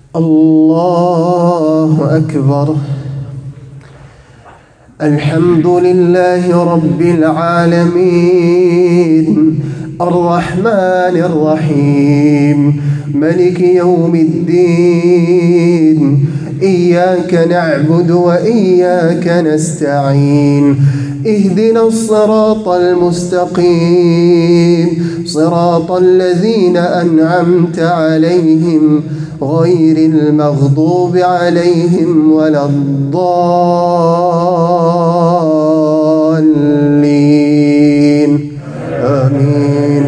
الله أكبر. الحمد لله رب العالمين الرحمن الرحيم ملك يوم الدين. إياك نعبد وإياك نستعين. اهدنا الصراط المستقيم صراط الذين أنعمت عليهم غير المغضوب عليهم ولا الضالين. آمين.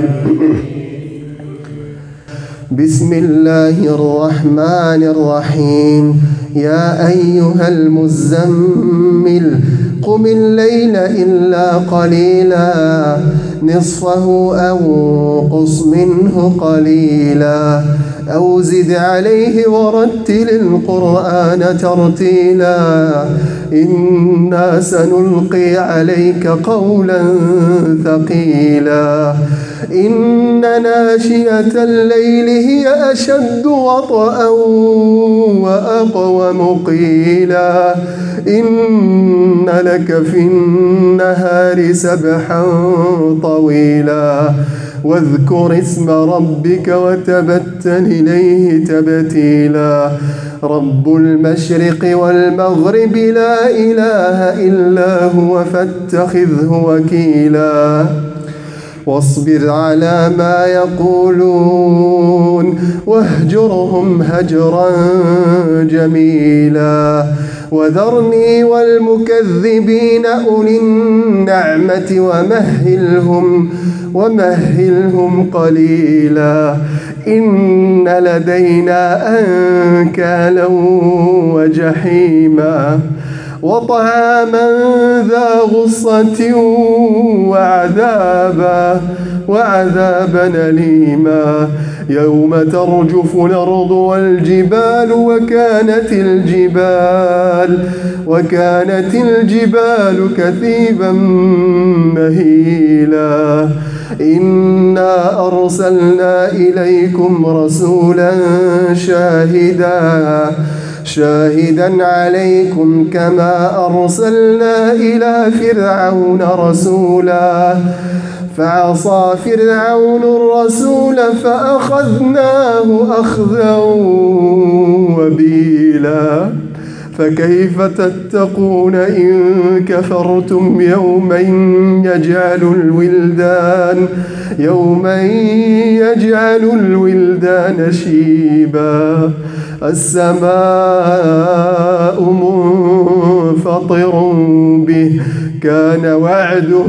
بسم الله الرحمن الرحيم. يا أيها المزمل قم الليل إلا قليلا نصفه أو انقص منه قليلا أو زد عليه ورتل القرآن ترتيلا. إنا سنلقي عليك قولا ثقيلا. إن ناشئة الليل هي أشد وطئا وأقوم قيلا. إن لك في النهار سبحا طويلا. واذكر اسم ربك وتبتل إليه تبتيلا. رب المشرق والمغرب لا إله إلا هو فاتخذه وكيلا. واصبر على ما يقولون واهجرهم هجرا جميلا. وذرني والمكذبين أولي النعمة ومهلهم قليلا. إن لدينا أنكالا وجحيما وطعاما ذا غصة وعذابا أليما. يوم ترجف الأرض والجبال وكانت الجبال كثيبا مهيلا. إنا أرسلنا إليكم رسولا شاهدا عليكم كما أرسلنا إلى فرعون رسولا. فعصى فرعون الرسول فأخذناه أخذا وبيلا. فكيف تتقون إن كفرتم يوما يجعل الولدان شيبا. السماء منفطر به كان وعده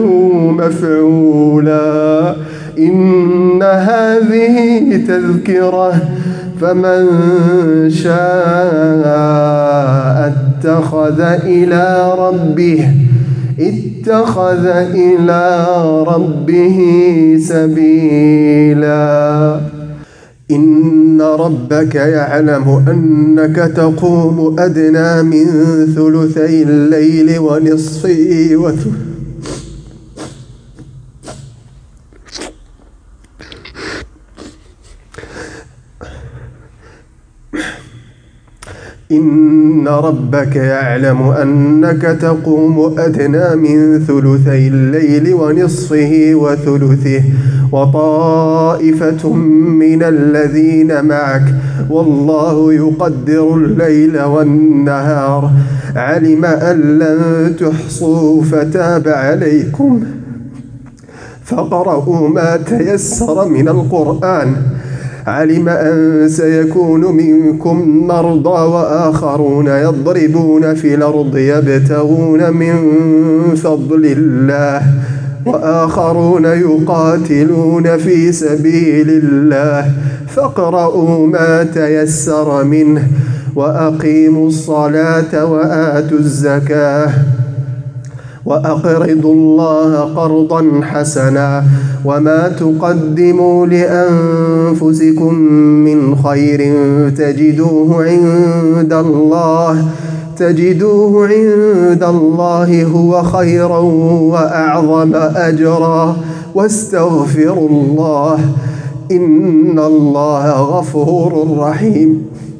مفعولا. إن هذه تذكرة فمن شاء اتخذ إلى ربه سبيلا. إن ربك يعلم أنك تقوم أدنى من ثلثي الليل ونصفه إن ربك يعلم أنك تقوم أدنى من ثلثي الليل ونصفه وثلثه وطائفة من الذين معك والله يقدر الليل والنهار. علم أن لن تحصوا فتاب عليكم فقرؤوا ما تيسر من القرآن. علم أن سيكون منكم مرضى وآخرون يضربون في الأرض يبتغون من فضل الله وآخرون يقاتلون في سبيل الله. فاقرؤوا ما تيسر منه وأقيموا الصلاة وآتوا الزكاة وأقرضوا الله قرضا حسنا. وما تقدموا لأنفسكم من خير تجدوه عند الله هو خيرا وأعظم أجرا. واستغفروا الله إن الله غفور رحيم.